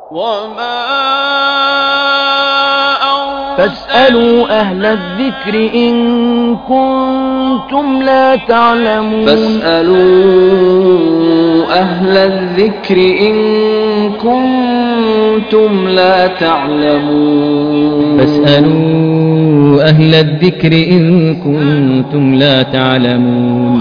وما فاسألوا أهل الذكر إن كنتم لا تعلمون. فاسألوا أهل الذكر إن كنتم لا تعلمون. فاسألوا أهل الذكر إن كنتم لا تعلمون.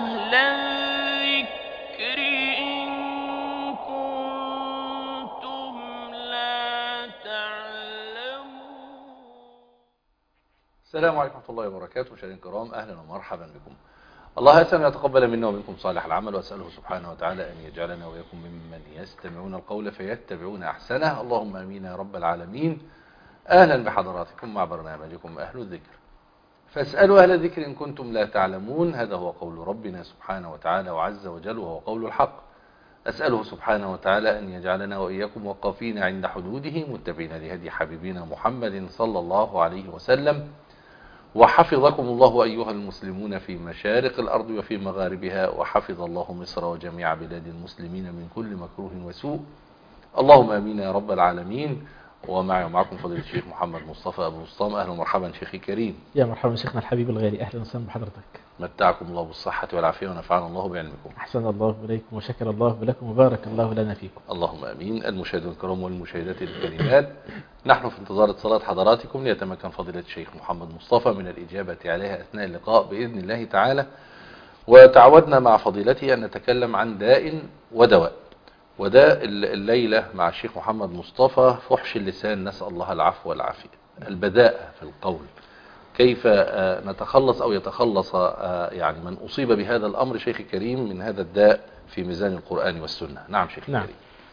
السلام عليكم ورحمة الله وبركاته. مشاهدينا الكرام، أهلا ومرحبا بكم. الله أسأل أن يتقبل منا ومنكم صالح العمل، وأسأله سبحانه وتعالى أن يجعلنا وإياكم ممن يستمعون القول فيتبعون أحسنه. اللهم آمين يا رب العالمين. أهلا بحضراتكم مع برنامجكم أهل الذكر. فاسألوا أهل الذكر إن كنتم لا تعلمون. هذا هو قول ربنا سبحانه وتعالى وعز وجل، وهو قول الحق. أسأله سبحانه وتعالى أن يجعلنا وإياكم وقافين عند حدوده، متبعين لهدي حبيبنا محمد صلى الله عليه وسلم. وحفظكم الله أيها المسلمون في مشارق الأرض وفي مغاربها، وحفظ الله مصر وجميع بلاد المسلمين من كل مكروه وسوء. اللهم آمين يا رب العالمين. ومعي ومعكم فضيلة الشيخ محمد مصطفى أبو بسطام. أهلا ومرحبا شيخي كريم. يا مرحبا شيخنا الحبيب الغالي، أهلا وسهلا بحضرتك. متعكم الله بالصحة والعافية ونفعنا الله بعلمكم. أحسن الله إليكم وشكر الله لكم وبارك الله لنا فيكم. اللهم آمين. المشاهدين الكرام والمشاهدات الكريمات، نحن في انتظار اتصالات حضراتكم ليتمكن فضيلة الشيخ محمد مصطفى من الإجابة عليها أثناء اللقاء بإذن الله تعالى. وتعودنا مع فضيلته أن نتكلم عن داء ودواء، وداء الليلة مع الشيخ محمد مصطفى فحش اللسان، نسأل الله العفو والعافية. البذاءة في القول، كيف نتخلص أو يتخلص يعني من أصيب بهذا الأمر شيخ الكريم من هذا الداء في ميزان القرآن والسنة. نعم شيخ الكريم.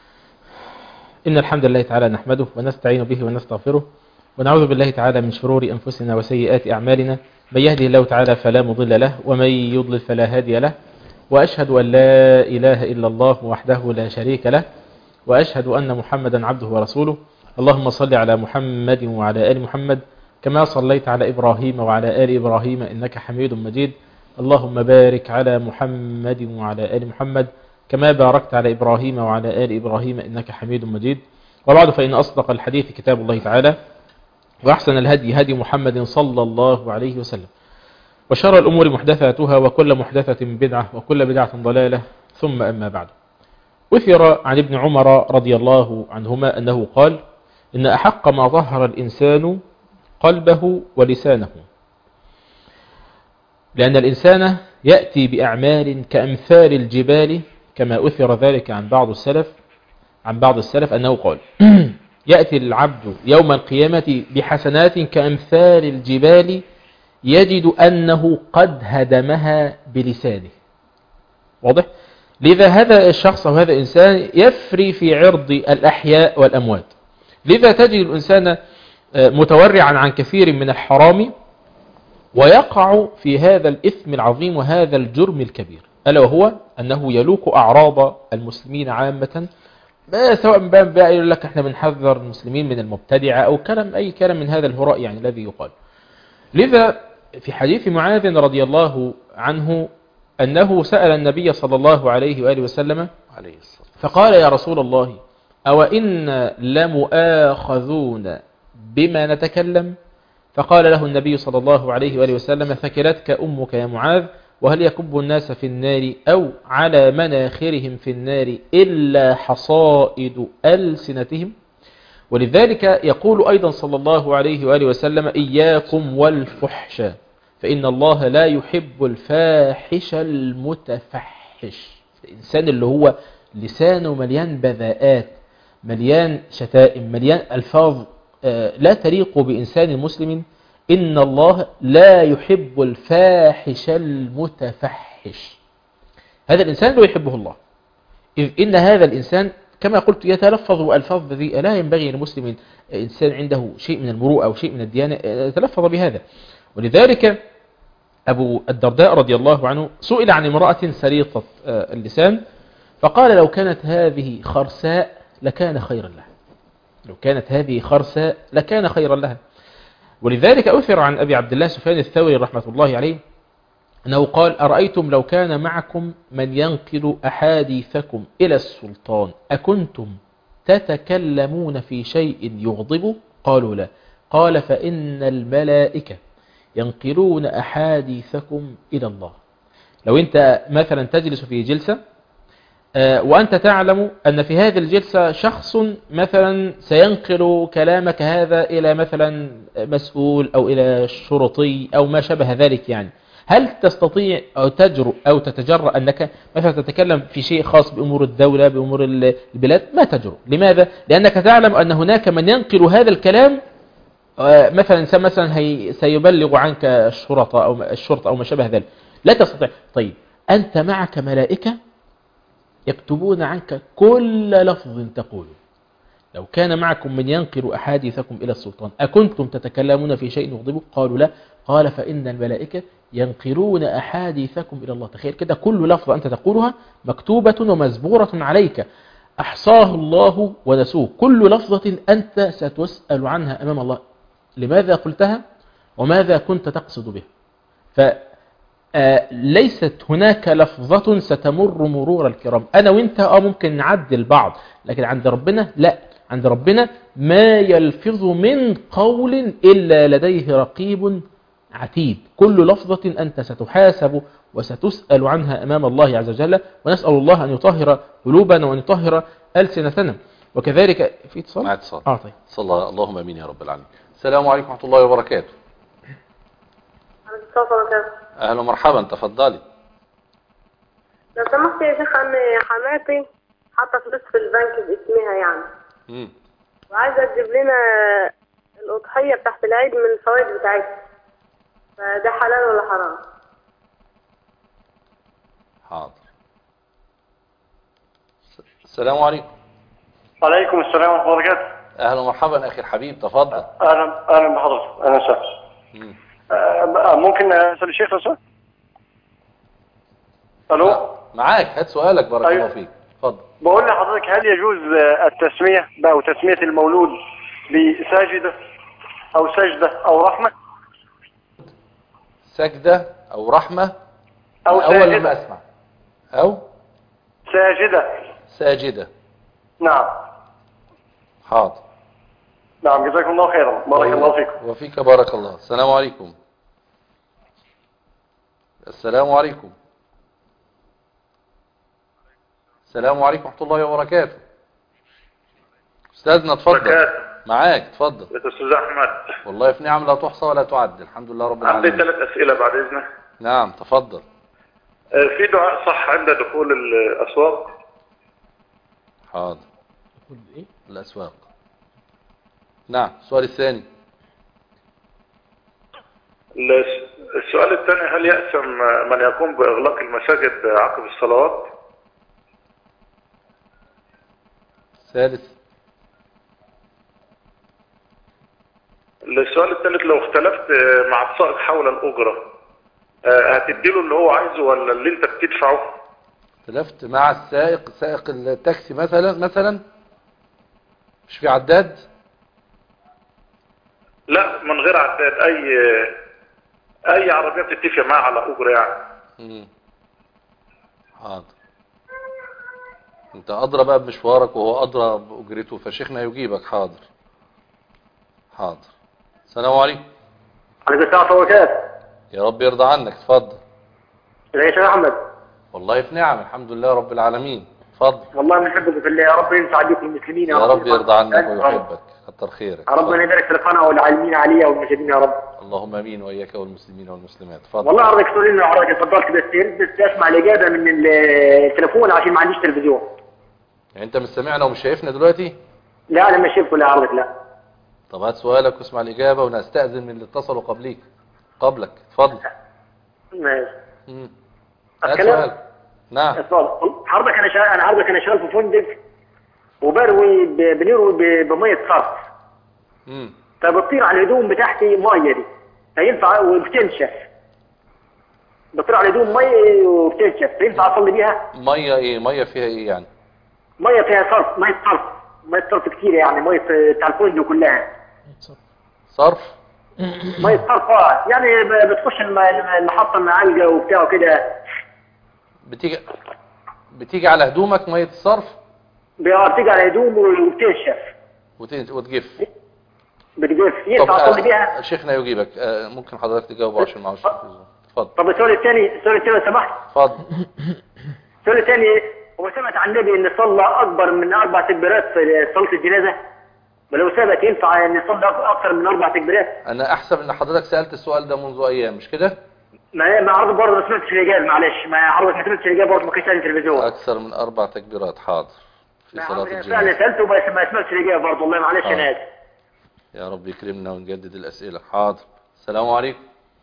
إن الحمد لله تعالى نحمده ونستعين به ونستغفره، ونعوذ بالله تعالى من شرور أنفسنا وسيئات أعمالنا. من يهده الله تعالى فلا مضل له، ومن يضلل فلا هادي له. وأشهد أن لا إله إلا الله وحده لا شريك له، وأشهد أن محمدا عبده ورسوله. اللهم صل على محمد وعلى آل محمد كما صليت على إبراهيم وعلى آل إبراهيم إنك حميد مجيد. اللهم بارك على محمد وعلى آل محمد كما باركت على إبراهيم وعلى آل إبراهيم إنك حميد مجيد. وبعد، فإن أصدق الحديث كتاب الله تعالى، وأحسن الهدي هدي محمد صلى الله عليه وسلم، وشر الأمور محدثاتها، وكل محدثة بدعة، وكل بدعة ضلالة، ثم أما بعد. أثر عن ابن عمر رضي الله عنهما أنه قال: إن أحق ما ظهر الإنسان قلبه ولسانه، لأن الإنسان يأتي بأعمال كأمثال الجبال، كما أثر ذلك عن بعض السلف أنه قال: يأتي العبد يوم القيامة بحسنات كأمثال الجبال، يجد أنه قد هدمها بلسانه. واضح؟ لذا هذا الشخص أو هذا الإنسان يفري في عرض الأحياء والأموات. لذا تجد الإنسان متورعا عن كثير من الحرام، ويقع في هذا الإثم العظيم وهذا الجرم الكبير، ألا وهو أنه يلوك أعراض المسلمين عامة، سواء بقى يقول لك احنا بنحذر المسلمين من المبتدعة أو أي كلام من هذا الهراء يعني الذي يقال. لذا في حديث معاذ رضي الله عنه أنه سأل النبي صلى الله عليه وآله وسلم فقال: يا رسول الله، أو إن لمؤاخذون بما نتكلم؟ فقال له النبي صلى الله عليه وآله وسلم: ثكلتك أمك يا معاذ، وهل يكب الناس في النار أو على مناخرهم في النار إلا حصائد ألسنتهم؟ ولذلك يقول أيضا صلى الله عليه وآله وسلم: إياكم والفحش، فإن الله لا يحب الفاحش المتفحش. الإنسان اللي هو لسانه مليان بذاءات، مليان شتائم، مليان ألفاظ لا تليق بإنسان مسلم. إن الله لا يحب الفاحش المتفحش. هذا الإنسان لا يحبه الله، إذ إن هذا الإنسان كما قلت يتلفظ بألفاظ بذيئة. لا ينبغي لمسلم، إنسان عنده شيء من المروءة أو شيء من الديانة، يتلفظ بهذا. ولذلك أبو الدرداء رضي الله عنه سئل عن امرأة سليطة اللسان، فقال: لو كانت هذه خرساء لكان خيرا لها. لو كانت هذه خرساء لكان خيرا لها. ولذلك أثر عن أبي عبد الله سفيان الثوري رحمة الله عليه أنه قال: أرأيتم لو كان معكم من ينقل أحاديثكم إلى السلطان أكنتم تتكلمون في شيء يغضبه؟ قالوا لا. قال فإن الملائكة ينقلون أحاديثكم إلى الله. لو أنت مثلا تجلس في جلسة وأنت تعلم أن في هذه الجلسة شخص مثلا سينقل كلامك هذا إلى مثلا مسؤول أو إلى شرطي أو ما شابه ذلك، يعني هل تستطيع أو تجرؤ أو تتجرأ أنك مثلا تتكلم في شيء خاص بأمور الدولة بأمور البلاد؟ ما تجرؤ. لماذا؟ لأنك تعلم أن هناك من ينقل هذا الكلام مثلا سيبلغ عنك الشرطة أو ما شابه ذلك. لا تستطيع. طيب أنت معك ملائكة يكتبون عنك كل لفظ تقوله. لو كان معكم من ينقل أحاديثكم إلى السلطان أكنتم تتكلمون في شيء يغضبه؟ قالوا لا. قال فإن الملائكة ينقلون أحاديثكم إلى الله. تخيل كده، كل لفظ أنت تقولها مكتوبة ومزبورة عليك، أحصاه الله ونسوه. كل لفظة أنت ستسأل عنها أمام الله، لماذا قلتها وماذا كنت تقصد به. ليست هناك لفظة ستمر مرور الكرام. أنا وإنت ممكن نعدل بعض، لكن عند ربنا لا. عند ربنا ما يلفظ من قول إلا لديه رقيب عتيد. كل لفظة أنت ستحاسب وستسأل عنها أمام الله عز وجل، ونسأل الله أن يطهر قلوبنا وأن يطهر ألسنتنا. وكذلك في اتصال؟ مع اتصال. طيب. صلى الله، اللهم امين يا رب العالمين. السلام عليكم ورحمة الله وبركاته. اهلا ومرحبا، تفضلي. لو سمحت يا شيخ، ان حماتي حاطه فلوس في البنك باسمها يعني، وعايزه تجيب لنا الاضحيه بتاعت العيد من الفوائد بتاعتها، فده حلال ولا حرام؟ حاضر. السلام عليكم. وعليكم السلام ورحمه الله وبركاته. اهلا ومرحبا اخي الحبيب، تفضل. اهلا بحضرتك. اهلا وسهلا. ممكن اسال الشيخ لو الو؟ معاك، هات سؤالك. بارك الله فيك، اتفضل. بقول لحضرتك، هل يجوز التسميه او تسميه المولود بساجده او سجده او رحمه؟ سجده او رحمه او اول ساجده. ما اسمع او ساجده. نعم. حاضر. نعم، جزاكم الله خيرا. بارك الله فيكم. وفيك بارك الله. السلام عليكم. السلام عليكم. السلام عليكم ورحمة الله وبركاته. أستاذنا اتفضل. معاك، اتفضل. أستاذ أحمد. والله في نعم لا تحصى ولا تعد، الحمد لله رب العالمين. عندي 3 أسئلة بعد إذنك. نعم تفضل. في دعاء صح عند دخول الأسواق؟ حاضر. الأسواق. نعم. السؤال الثاني. السؤال الثاني، هل يأثم من يقوم بإغلاق المساجد عقب الصلوات؟ الثالث. السؤال الثالث، لو اختلفت مع السائق حول الأجرة هتديله اللي هو عايزه ولا اللي انت بتدفعه؟ اختلفت مع السائق، سائق التاكسي مثلا مش في عداد؟ لا، من غير عداد، اي عربية بتتفق معاه على أجرة يعني. حاضر. انت أدرى بقى بمشوارك وهو أدرى بأجرته، فشيخنا يجيبك. حاضر. السلام عليكم. عليكم السلام وبركاته. يا رب يرضى عنك، اتفضل. ازيك يا احمد؟ والله في نعم، الحمد لله رب العالمين. اتفضل. والله بنحبك في الله، يا رب ينفع بكم المسلمين يا رب يرضى عنك ويحبك، كتر خيرك. ربنا يبارك في القناه والعالمين عليها والمشاهدين يا رب. اللهم امين، واياك والمسلمين والمسلمات. اتفضل. والله حضرتك سؤالين لو حضرتك اتفضلت، بس اسمع الاجابه من التليفون عشان ما عنديش تلفزيون. يعني انت مش سامعنا ومش شايفنا دلوقتي؟ لا انا مش شايفه. لا حضرتك لا. طب هات سؤالك واسمع الاجابه، ونستاذن من اللي اتصلوا قبلك. اتفضل. ماشي. هات سؤالك. نعم. حضرتك انا شغال في فندق بنروي بميه صرف. فبتطير على الهدوم بتاعتي ميه دي، فينفع وبتنشف. بتطير على الهدوم ميه وبتنشف، فينفع اصلي بيها؟ ميه ايه؟ ميه فيها ايه يعني؟ ميه فيها صرف، ميه صرف كتير يعني، ميه بتاع الفندق كلها. صرف؟ ميه صرف يعني بتخش المحطه المعالجه وبتاع كده. بتيجي على هدومك ميه الصرف؟ بتيجي على هدوم وبتنشف وتجف. بتجف، ينفع اصلي بيها؟ شيخنا يجيبك. ممكن حضرتك تجاوب عشان معهوش تلفزيون. اتفضل. طب السؤال الثاني لو سمحت. اتفضل. السؤال الثاني، هو ثبت عن النبي ان صلى اكبر من 4 تكبيرات في صلاه الجنازه؟ ولو ثبت ينفع ان يصلي اكثر من 4 تكبيرات؟ انا احسب ان حضرتك سالت السؤال ده منذ ايام، مش كده؟ ما عرض برضه ما سمعتش الاجابه، معلش ما سمعتش الاجابه برضه، ما كانش على التلفزيون. اكثر من 4 تكبيرات، حاضر، في صلاه الجنازه. فعلا سالته بس ما سمعتش الاجابه برضه، والله معلش انا اسف. يا رب يكرمنا ونجدد الاسئله. حاضر. السلام عليكم.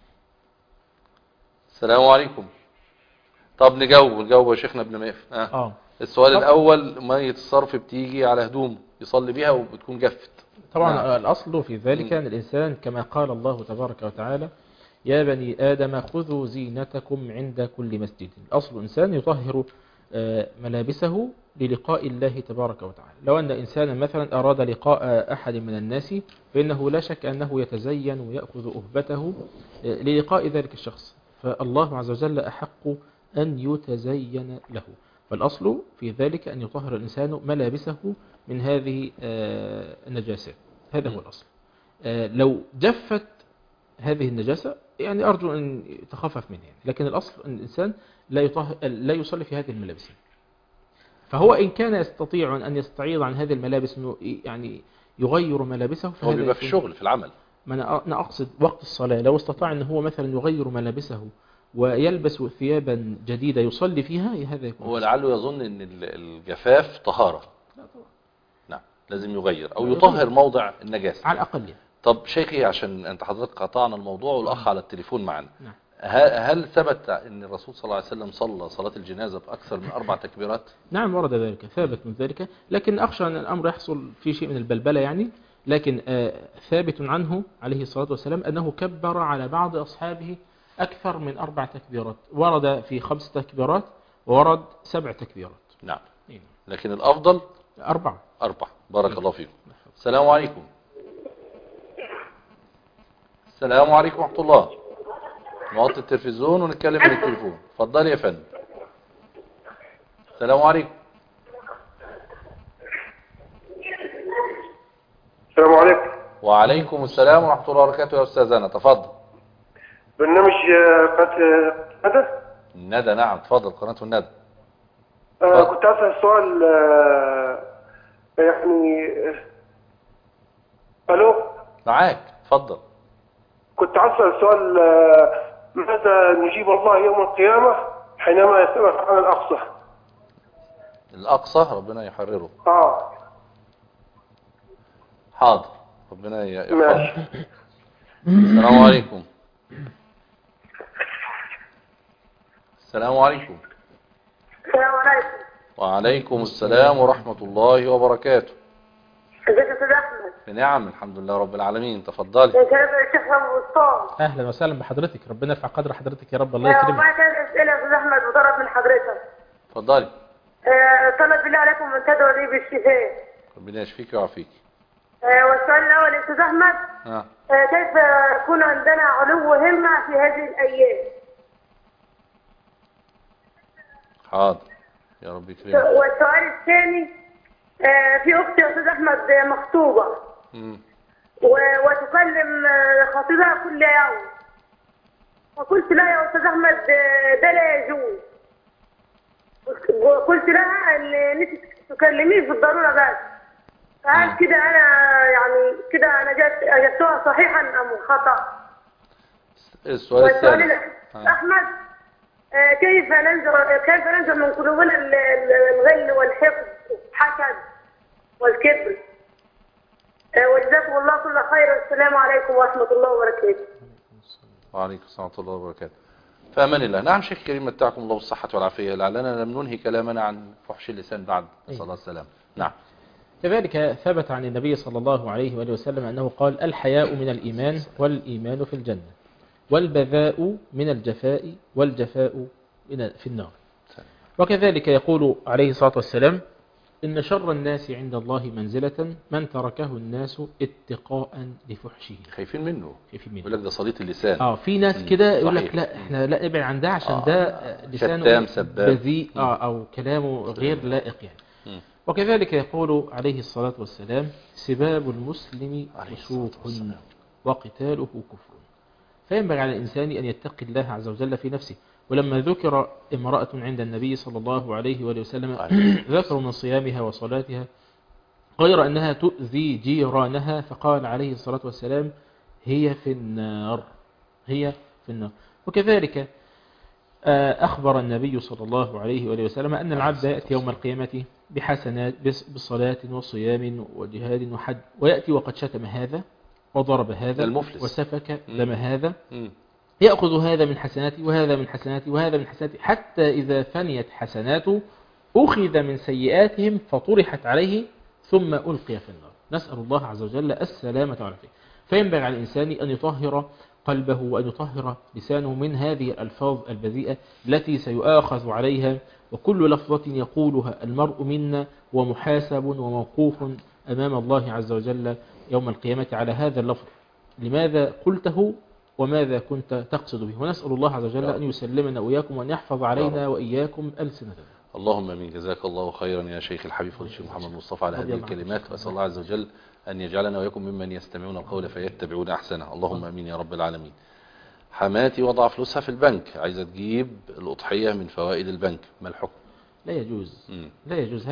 السلام عليكم. طب نجاوب يا شيخنا قبل ما يقفل. السؤال الاول، ميه الصرف بتيجي على هدومه يصلي بيها وبتكون جفت. طبعا الأصل في ذلك أن الإنسان كما قال الله تبارك وتعالى: يا بني آدم خذوا زينتكم عند كل مسجد. أصل الإنسان يطهر ملابسه للقاء الله تبارك وتعالى. لو أن إنسانا مثلا أراد لقاء أحد من الناس فإنه لا شك أنه يتزين ويأخذ أهبته للقاء ذلك الشخص، فالله عز وجل أحق أن يتزين له. فالأصل في ذلك أن يطهر الإنسان ملابسه من هذه النجاسات، هذا هو الأصل. لو جفت هذه النجاسة يعني أرجو أن يتخفف منها، لكن الأصل أن الإنسان لا يصلي في هذه الملابس. فهو إن كان يستطيع أن يستعيض عن هذه الملابس، يعني يغير ملابسه، هو بيبقى في الشغل في العمل. ما أنا أقصد وقت الصلاة، لو استطاع أن هو مثلا يغير ملابسه ويلبس ثيابا جديدة يصلي فيها، هذا يكون. هو لعله يظن أن الجفاف طهارة. لا طبعا. نعم، لازم يغير أو يطهر موضع النجاسة على الأقل. طب شيخي، عشان أنت حضرتك قطعنا الموضوع والأخ على التليفون معنا، هل ثبت أن الرسول صلى الله عليه وسلم صلى صلاة الجنازة بأكثر من 4 تكبيرات؟ نعم ورد ذلك، ثابت من ذلك، لكن أخشى أن الأمر يحصل في شيء من البلبلة يعني. لكن ثابت عنه عليه الصلاة والسلام أنه كبر على بعض أصحابه أكثر من 4 تكبيرات، ورد في 5 تكبيرات وورد 7 تكبيرات. نعم، لكن الأفضل 4. بارك الله فيكم. السلام عليكم. السلام عليكم ورحمة الله. نوطي التلفزيون ونتكلم من التليفون. اتفضلي يا فندم. السلام عليكم. السلام عليكم. وعليكم السلام ورحمة الله وبركاته يا أستاذنا، تفضل. برنامج قناة الندى. نعم تفضل، قناة الندى. كنت أسأل سؤال يعني. ألو. معاك، تفضل. كنت أسأل سؤال، ماذا نجيب الله يوم القيامة حينما يسألك عن الأقصى؟ الأقصى ربنا يحرره. حاضر، ربنا يحفظه. السلام عليكم. السلام عليكم. السلام عليكم. وعليكم السلام ورحمة الله وبركاته. ازيك يا استاذ احمد؟ بنعم الحمد لله رب العالمين، تفضلي. يا شيخ ابو اسطان. اهلا وسهلا بحضرتك، ربنا يرفع قدر حضرتك يا رب. الله يكرمك. والله كانت اسئله يا استاذ احمد وطلب من حضرتك. اتفضلي. طلب بالله عليكم ان تدعوا لي بالشفاء. ربنا يشفيك ويعافيك. والسؤال الاول يا استاذ احمد، كيف يكون عندنا علو همه في هذه الايام؟ حاضر، يا رب يكرمك. والسؤال الثاني، في اختي يا استاذ احمد مخطوبه وتكلم خطيبها كل يوم، وقلت لها يا استاذ احمد ده لا يجوز، وقلت لها ان انت تكلميه في الضروره بس، فهل كده انا يعني كده انا اجبتها صحيحا ام خطا؟ السؤال الثاني احمد، كيف ننزل من قلوبنا الغل والحقد والحسد والكبر؟ وجزاكم الله كل خير، والسلام عليكم ورحمه الله وبركاته. وعليكم السلام ورحمه الله وبركاته. فأمان الله. نعم شيخ كريم، متعكم الله بالصحة والعافية، لعلنا لم ننهي كلامنا عن فحش اللسان بعد صلاة السلام. نعم. كذلك ثبت عن النبي صلى الله عليه وآله وسلم أنه قال: الحياء من الإيمان، والإيمان في الجنة، والبذاء من الجفاء، والجفاء في النار. وكذلك يقول عليه الصلاة والسلام: إن شر الناس عند الله منزلة من تركه الناس اتقاء لفحشه. خايفين منه. يقول لك ده صليط اللسان. في ناس كده يقول لك لا احنا لا نبعد عن ده عشان ده لسانه بذيء او كلامه غير لائق يعني. وكذلك يقول عليه الصلاة والسلام سباب المسلم فسوق وقتاله كفر. فينبغي على الإنسان أن يتقي الله عز وجل في نفسه. ولما ذكر امرأة عند النبي صلى الله عليه وآله وسلم ذكر من صيامها وصلاتها غير أنها تؤذي جيرانها، فقال عليه الصلاة والسلام هي في النار، هي في النار. وكذلك أخبر النبي صلى الله عليه وآله وسلم أن العبد يأتي يوم القيامة بحسنات بصلاة وصيام وجهاد وحج، ويأتي وقد شتم هذا وضرب هذا وسفك دم هذا، يأخذ هذا من حسناته وهذا من حسناته وهذا من حسناته، حتى إذا فنيت حسناته أخذ من سيئاتهم فطرحت عليه ثم ألقي في النار. نسأل الله عز وجل السلامة والعافية. فينبغي على الإنسان أن يطهر قلبه وأن يطهر لسانه من هذه الألفاظ البذيئة التي سيؤاخذ عليها، وكل لفظة يقولها المرء منا ومحاسب وموقوف أمام الله عز وجل يوم القيامة على هذا اللفظ، لماذا قلته وماذا كنت تقصد به. ونسأل الله عز وجل أن يسلمنا وإياكم وأن يحفظ علينا وإياكم ألسنتنا. اللهم امين. جزاك الله خيرا يا شيخ الحبيب فضيلة الشيخ محمد مصطفى على هذه الكلمات، واسال الله عز وجل ان يجعلنا واياكم ممن يستمعون القول فيتبعون احسنه. اللهم امين يا رب العالمين. حماتي وضع فلوسها في البنك، عايزه تجيب الاضحيه من فوائد البنك، ما الحكم؟ لا يجوز. لا يجوز.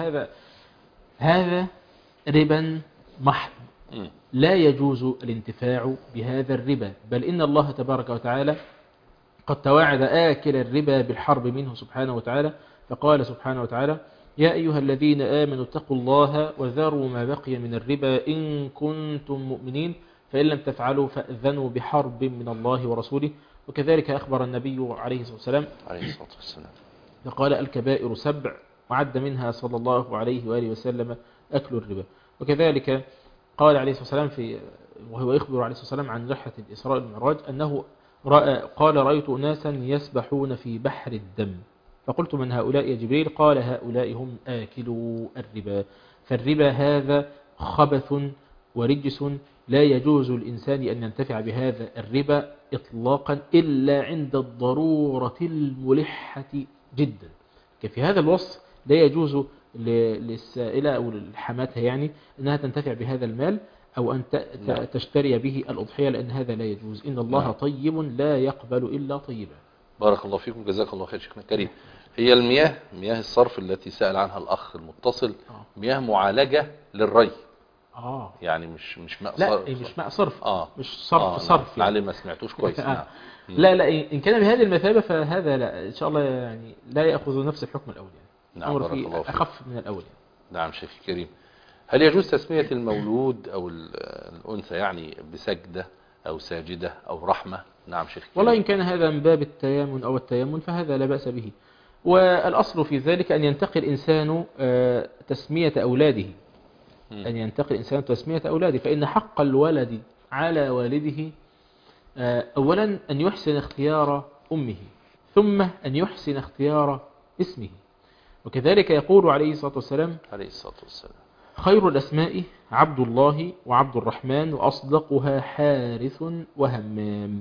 هذا ربا محض. لا يجوز الانتفاع بهذا الربا، بل إن الله تبارك وتعالى قد توعد آكل الربا بالحرب منه سبحانه وتعالى، فقال سبحانه وتعالى يا أيها الذين آمنوا اتقوا الله وذروا ما بقي من الربا إن كنتم مؤمنين فإن لم تفعلوا فأذنوا بحرب من الله ورسوله. وكذلك أخبر النبي عليه الصلاة والسلام فقال الكبائر 7 وعد منها صلى الله عليه وآله وسلم أكل الربا. وكذلك قال عليه الصلاة والسلام وهو يخبر عليه الصلاة والسلام عن رحلة الإسراء والمعراج أنه قال رأيت أناسا يسبحون في بحر الدم، فقلت من هؤلاء يا جبريل؟ قال هؤلاء هم آكلوا الربا. فالربا هذا خبث ورجس، لا يجوز الإنسان أن ينتفع بهذا الربا إطلاقا إلا عند الضرورة الملحة جدا. كفي هذا الوصف لا يجوز للسائلة أو لحماتها يعني أنها تنتفع بهذا المال أو أن تشتري به الأضحية، لأن هذا لا يجوز. إن الله طيب لا يقبل إلا طيبا. بارك الله فيكم. جزاك الله خير شيخنا الكريم. هي مياه الصرف التي سأل عنها الأخ المتصل مياه معالجة للري. يعني مش ماء صرف. لا مش ماء صرف. مش صرف يعني ما سمعتوش كويس. لا إن كان بهذه المثابة فهذا لا إن شاء الله يعني لا يأخذ نفس الحكم الأول يعني. نعم بارك الله فيك. أخف من الأول يعني. نعم شيخ الكريم. هل يجوز تسمية المولود أو الأنثى يعني بسجدة أو ساجدة أو رحمة؟ نعم شيخ الكريم. والله إن كان هذا من باب التيامن أو التيمن فهذا لا بأس به، والأصل في ذلك أن ينتقي الإنسان تسمية أولاده، أن ينتقي الإنسان تسمية أولاده، فإن حق الولد على والده أولا أن يحسن اختيار أمه، ثم أن يحسن اختيار اسمه. وكذلك يقول عليه الصلاة والسلام خير الأسماء عبد الله وعبد الرحمن وأصدقها حارث وهمام.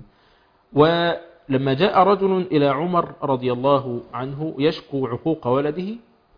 ولما جاء رجل إلى عمر رضي الله عنه يشكو عقوق ولده،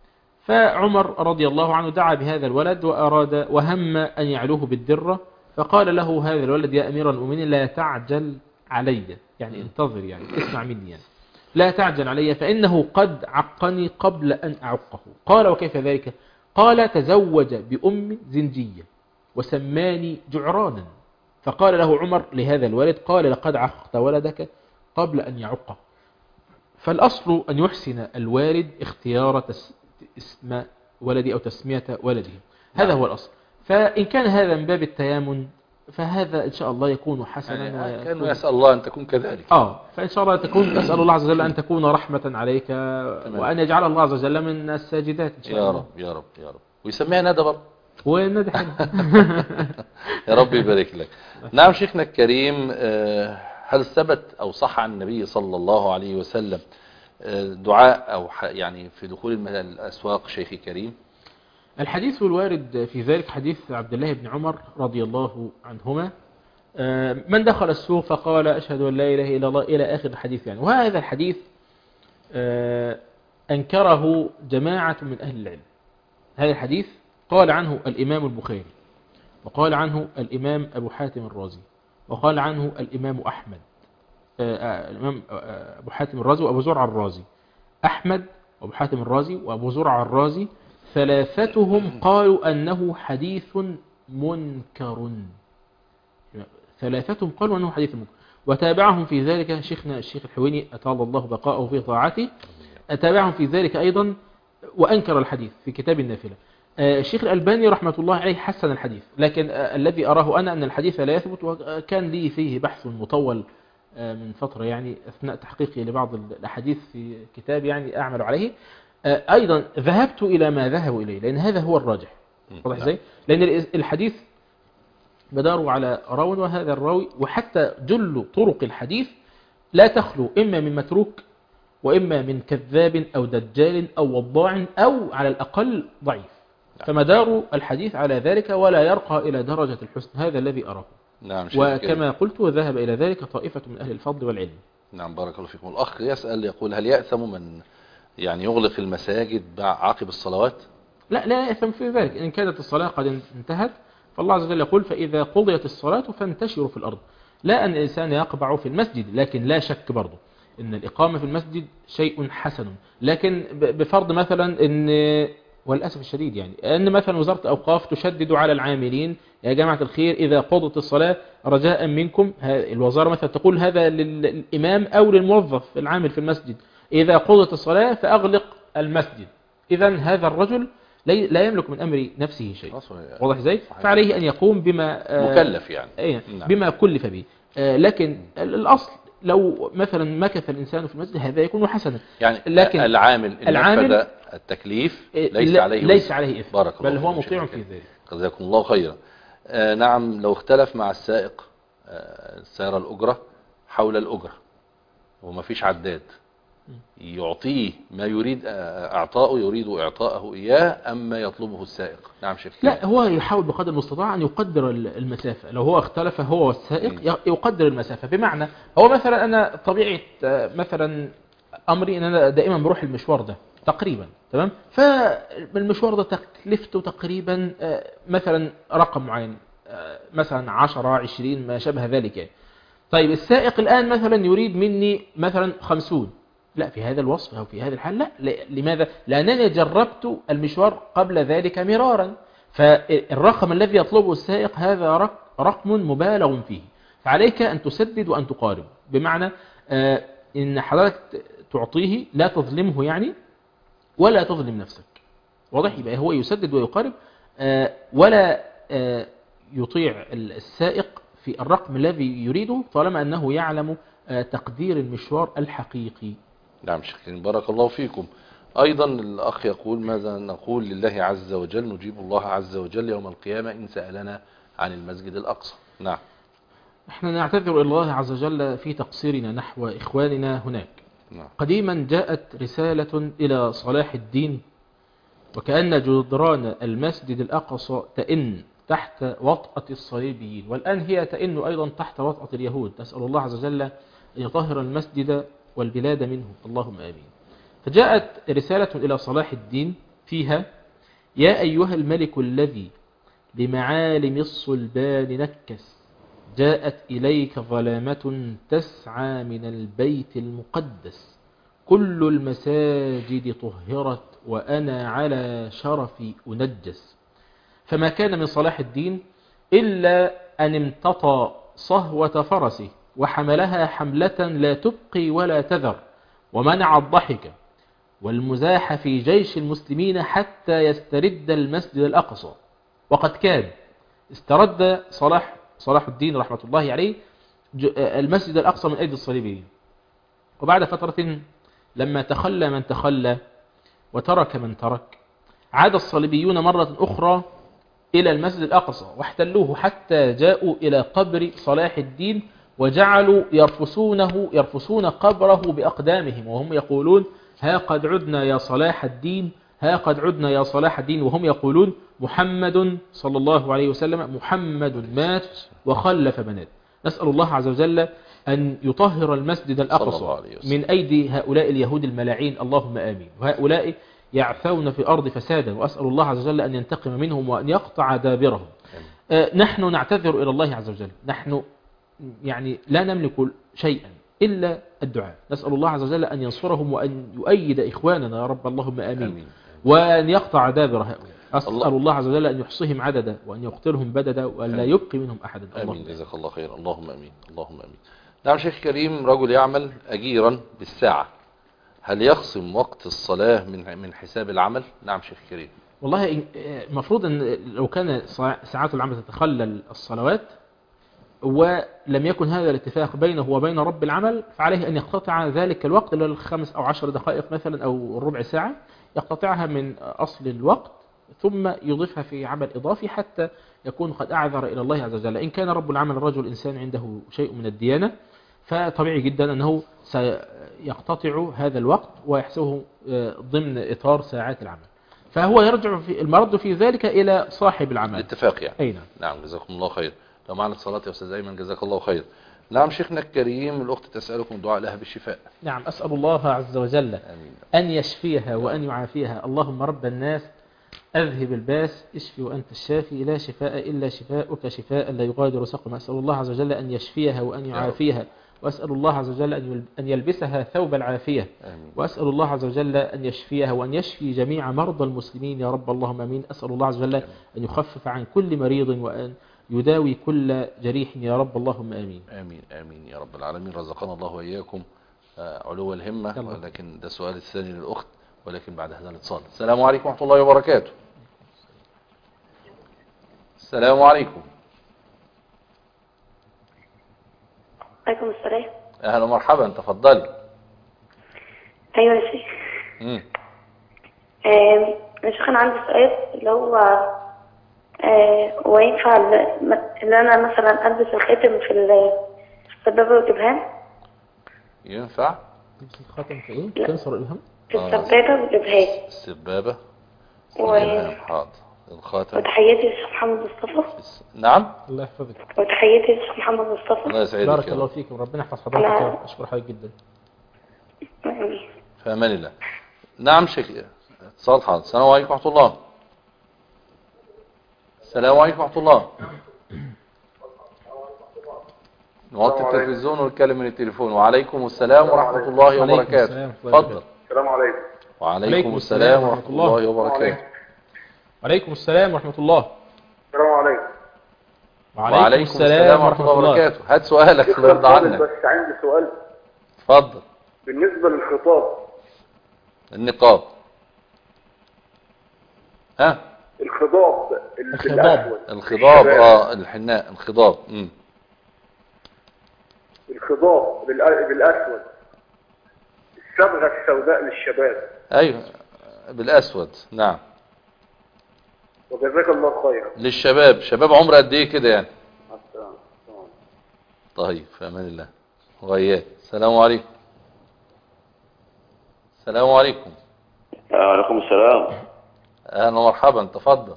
فعمر رضي الله عنه دعا بهذا الولد وأراد وهم أن يعلوه بالدرة، فقال له هذا الولد يا أمير المؤمنين لا تعجل علي، يعني انتظر، يعني اسمع مني، يعني لا تعجل علي فإنه قد عقني قبل أن أعقه. قال وكيف ذلك؟ قال تزوج بأم زنجية وسماني جعرانا. فقال له عمر لهذا الولد قال لقد عقت ولدك قبل أن يعقه. فالأصل أن يحسن الوالد اختيار اسم ولدي أو تسمية ولده، هذا هو الأصل. فإن كان هذا من باب التيامن فهذا إن شاء الله يكون حسنا، يعني كان يسأل الله أن تكون كذلك. فإن شاء الله تكون أسأل الله عز وجل أن تكون رحمة عليك وأن يجعل الله عز وجل من الساجدات إن شاء الله. يا رب يا رب. ويسميها ندى برضه. وندى حلو. يا رب يبارك لك. نعم شيخنا الكريم، هل ثبت أو صح عن النبي صلى الله عليه وسلم دعاء أو يعني في دخول الأسواق شيخي الكريم؟ الحديث الوارد في ذلك حديث عبد الله بن عمر رضي الله عنهما، من دخل السوق فقال أشهد أن لا إله إلا الله إلى آخر الحديث يعني. وهذا الحديث أنكره جماعة من أهل العلم، هذا الحديث قال عنه الإمام البخاري، وقال عنه الإمام أبو حاتم الرازي، وقال عنه الإمام أحمد، الإمام أبو حاتم الرازي وأبو زرع الرازي. أحمد وأبو حاتم الرازي وأبو زرع الرازي ثلاثتهم قالوا أنه حديث منكر. ثلاثتهم قالوا أنه حديث منكر. وتابعهم في ذلك شيخنا الشيخ الحويني أطال الله بقاءه في طاعته، أتابعهم في ذلك أيضا وأنكر الحديث في كتاب النافلة. الشيخ الألباني رحمة الله عليه حسن الحديث، لكن الذي أراه أنا أن الحديث لا يثبت، وكان لي فيه بحث مطول من فترة يعني أثناء تحقيقي لبعض الأحاديث في كتاب يعني أعمل عليه. أيضا ذهبت إلى ما ذهبوا إليه، لأن هذا هو الراجح. واضح ازاي؟ لأن الحديث بداروا على راو، وهذا الراوي وحتى جل طرق الحديث لا تخلو إما من متروك، وإما من كذاب أو دجال أو وضاع، أو على الأقل ضعيف. فمدار الحديث على ذلك ولا يرقى إلى درجة الحسن، هذا الذي أراه. نعم. وكما قلت ذهب إلى ذلك طائفة من أهل الفضل والعلم. نعم بارك الله فيكم. الأخ يسأل يقول هل يأثم من يعني يغلق المساجد عقب الصلوات؟ لا يأثم في ذلك إن كانت الصلاة قد انتهت، فالله عز وجل يقول فإذا قضيت الصلاة فانتشروا في الأرض. لا أن الإنسان يقبع في المسجد، لكن لا شك برضه إن الإقامة في المسجد شيء حسن، لكن بفرض مثلا إن، والأسف الشديد يعني، أن مثلا وزارة الأوقاف تشدد على العاملين يا جماعة الخير إذا قضت الصلاة رجاء منكم، الوزارة مثلا تقول هذا للإمام أو للموظف العامل في المسجد، إذا قضت الصلاة فأغلق المسجد. إذا هذا الرجل لا يملك من أمر نفسه شيء. واضح ازاي؟ فعليه أن يقوم بما مكلف يعني بما كلف به. لكن الأصل لو مثلا مكث الإنسان في المسجد هذا يكون حسنا، يعني لكن العامل نفذ التكليف ليس عليه إثم، بل هو مطيع في ذلك. جزاكم الله خيرا. نعم، لو اختلف مع السائق سير الأجرة حول الأجرة وما فيش عداد، يعطيه ما يريد اعطاؤه، يريد اعطاءه اياه اما يطلبه السائق؟ نعم شيخ. لا، هو يحاول بقدر المستطاع ان يقدر المسافة. لو هو اختلف هو والسائق يقدر المسافة، بمعنى هو مثلا انا طبيعة مثلا امري ان انا دائما بروح المشوار ده تقريبا، تمام، فالمشوار ده تكلفته تقريبا مثلا رقم معين، مثلا 10 20 ما شابه ذلك يعني. طيب السائق الان مثلا يريد مني مثلا 50، لا، في هذا الوصف أو في هذا الحال لا. لماذا؟ لأنني جربت المشوار قبل ذلك مرارا، فالرقم الذي يطلبه السائق هذا رقم مبالغ فيه، فعليك أن تسدد وأن تقارب، بمعنى إن حضرتك تعطيه لا تظلمه يعني ولا تظلم نفسك. واضح؟ يبقى هو يسدد ويقارب، ولا يطيع السائق في الرقم الذي يريده طالما أنه يعلم تقدير المشوار الحقيقي. نعم شكرا، بارك الله فيكم. أيضا الأخ يقول ماذا نقول لله عز وجل، نجيب الله عز وجل يوم القيامة إن سألنا عن المسجد الأقصى؟ نعم، احنا نعتذر إلى الله عز وجل في تقصيرنا نحو إخواننا هناك. نعم. قديما جاءت رسالة إلى صلاح الدين، وكأن جدران المسجد الأقصى تئن تحت وطأة الصليبيين، والآن هي تئن أيضا تحت وطأة اليهود. نسأل الله عز وجل أن يطهر المسجد والبلاد منه، اللهم آمين. فجاءت رسالة إلى صلاح الدين فيها: يا أيها الملك الذي لمعالم الصلبان نكس، جاءت إليك ظلامة تسعى من البيت المقدس، كل المساجد طهرت وأنا على شرفي أنجس. فما كان من صلاح الدين إلا أن امتطى صهوة فرسه وحملها حملة لا تبقي ولا تذر، ومنع الضحك والمزاح في جيش المسلمين حتى يسترد المسجد الأقصى. وقد كان استرد صلاح الدين رحمة الله عليه المسجد الأقصى من أيدي الصليبيين. وبعد فترة لما تخلى من تخلى وترك من ترك، عاد الصليبيون مرة أخرى إلى المسجد الأقصى واحتلوه حتى جاءوا إلى قبر صلاح الدين وجعلوا يرفسون قبره بأقدامهم، وهم يقولون: ها قد عدنا يا صلاح الدين، ها قد عدنا يا صلاح الدين. وهم يقولون: محمد صلى الله عليه وسلم محمد مات وخلف بنات. نسأل الله عز وجل أن يطهر المسجد الأقصى من أيدي هؤلاء اليهود الملاعين، اللهم آمين. وهؤلاء يعثون في الأرض فسادا، وأسأل الله عز وجل أن ينتقم منهم وأن يقطع دابرهم. نحن نعتذر إلى الله عز وجل، نحن يعني لا نملك شيئا إلا الدعاء، نسأل الله عز وجل أن ينصرهم وأن يؤيد إخواننا يا رب، اللهم آمين. وأن يقطع دابر هؤلاء. أسأل الله عز وجل أن يحصيهم عددا وأن يقتلهم بددا وأن لا يبقي منهم أحدا. آمين. جزاك الله خير. اللهم أمين. اللهم أمين. نعم شيخ كريم، رجل يعمل أجيرا بالساعة، هل يخصم وقت الصلاة من حساب العمل؟ نعم شيخ كريم. والله المفروض أن لو كان ساعات العمل تتخلل الصلوات ولم يكن هذا الاتفاق بينه وبين رب العمل، فعليه أن يقتطع ذلك الوقت اللي 5 أو 10 دقائق مثلا أو ربع ساعة، يقتطعها من أصل الوقت ثم يضيفها في عمل إضافي حتى يكون قد أعذر إلى الله عز وجل. إن كان رب العمل رجل إنسان عنده شيء من الديانة، فطبيعي جدا أنه سيقتطع هذا الوقت ويحسبه ضمن إطار ساعات العمل، فهو يرجع في المرد في ذلك إلى صاحب العمل. الاتفاق يعني. أي نعم. نعم جزاكم الله خير. لو معنا الصلاة يا أستاذ أيمن جزاك الله خير. نعم شيخنا الكريم، الأخت تسألكم دعاء لها بالشفاء. نعم، أسأل الله عز وجل أن يشفيها وأن يعافيها. اللهم رب الناس أذهب الباس، اشفي وأنت الشافي، لا شفاء إلا شفاءك شفاء لا يغادر سقما. أسأل الله عز وجل أن يشفيها وأن يعافيها، وأسأل الله عز وجل أن يلبسها ثوب العافية. وأسأل الله عز وجل أن يشفيها وأن يشفي جميع مرضى المسلمين يا رب، اللهم أمين. أسأل الله عز وجل أن يخفف عن كل مريض وأن يداوي كل جريح يا رب، اللهم آمين. آمين آمين يا رب العالمين. رزقنا الله وإياكم علو الهمة. ولكن ده السؤال الثاني للأخت، ولكن بعد هذا الاتصال. السلام عليكم ورحمة الله وبركاته. السلام عليكم. عليكم السلام. أهلا ومرحبا، تفضلي. أيوة يا شيخ. يا شيخ أنا عندي سؤال، اللي هو وينفع إن أنا مثلا ألبس الخاتم في السبابة والإبهام؟ ينفع تلبس الخاتم في إيه؟ تنصر الإبهام؟ في السبابة والإبهام. السبابة والإبهام، حاضر. الخاتم. وتحياتي للشيخ محمد مصطفى. نعم. الله يحفظك. وتحياتي للشيخ محمد مصطفى. الله يسعدك. بارك الله فيكم، ربنا يحفظ حضرتك. أشكر حضرتك جدا. في أمان الله. نعم شيخ. اتصال حاضر. السلام عليكم ورحمة الله. السلام عليكم ورحمة الله. نوطي التلفزيون ونتكلم من التليفون. وعليكم السلام ورحمة الله وبركاته. تفضل. السلام عليكم. وعليكم السلام ورحمة الله وبركاته. وعليكم السلام ورحمة الله. السلام عليكم. وعليكم السلام ورحمة الله وبركاته. هات سؤالك الله يرضى عنك. بس عندي سؤال. اتفضل. بالنسبة للخطاب. النقاب. ها؟ الخضاب. الخضاب. الحناء. الخضاب. الخضاب بالأسود. الصبغة السوداء للشباب. ايوه بالأسود. نعم. وجزاك الله خيرا. للشباب. شباب عمر قد ايه كده يعني؟ طيب في امان الله. وإياك. السلام عليكم. السلام عليكم. وعليكم السلام. اهلا ومرحبا، تفضل.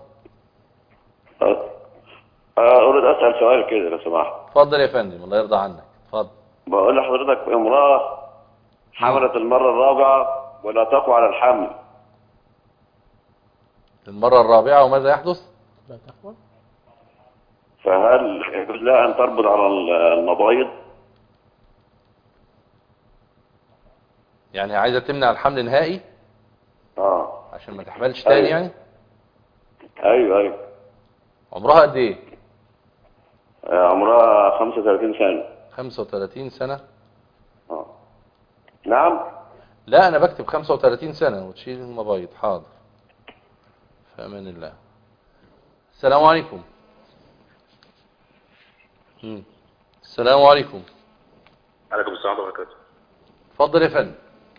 اريد اسال سؤال كده لو سمحت. اتفضل يا فندم، الله يرضى عنك. اتفضل. بقول لحضرتك امراه حملت المره الرابعه ولا تقوى على الحمل. المره الرابعه وماذا يحدث؟ لا تقوى. فهل يجوز لها ان تربط على المبايض؟ يعني عايزه تمنع الحمل نهائي؟ عشان ما تحملش تاني. أيوة. يعني ايوه. عمرها قد ايه؟ عمرها 35 سنه. 35 سنه. نعم. لا انا بكتب 35 سنه وتشيل المبايض. حاضر في امان الله. السلام عليكم. السلام عليكم. عليكم السلام ورحمة الله وبركاته. اتفضل يا فندم.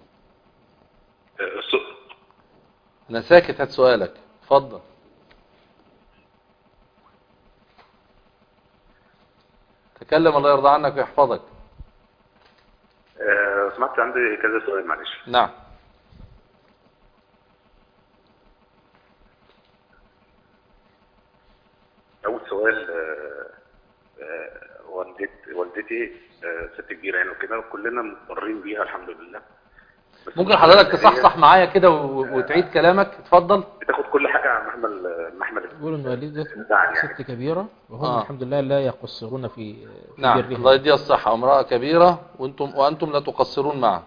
انا ساكت، هات سؤالك. اتفضل. تكلم الله يرضى عنك ويحفظك. سمعت عندي كذا سؤال معلش. نعم. اول سؤال، والدتي ست كبيره يعني وكده، وكلنا مضطرين بيها الحمد لله. ممكن حضرتك تصحصح معايا كده وتعيد كلامك؟ اتفضل. بتاخد كل حاجه يا محمد يقولوا ان والدته يعني. ست كبيره وهم الحمد لله لا يقصرون في نعم برها. الله يديها الصحه، امراه كبيره وانتم لا تقصرون معها.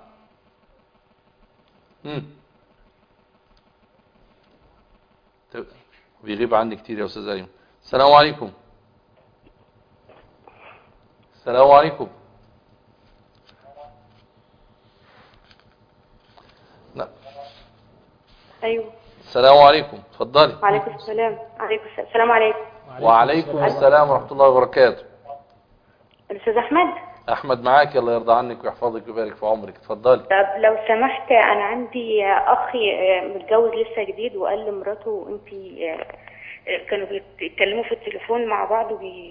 بيغيب عني كتير يا استاذ ايمن. السلام عليكم. السلام عليكم. لا. ايوه السلام عليكم، اتفضلي. وعليكم السلام. السلام عليكم. وعليكم السلام ورحمه الله وبركاته. الاستاذ احمد. احمد معاك، الله يرضى عنك ويحفظك ويبارك في عمرك، اتفضلي. طب لو سمحت، انا عندي اخي متجوز لسه جديد وقال لمراته انت كانوا بيتكلموا في التليفون مع بعض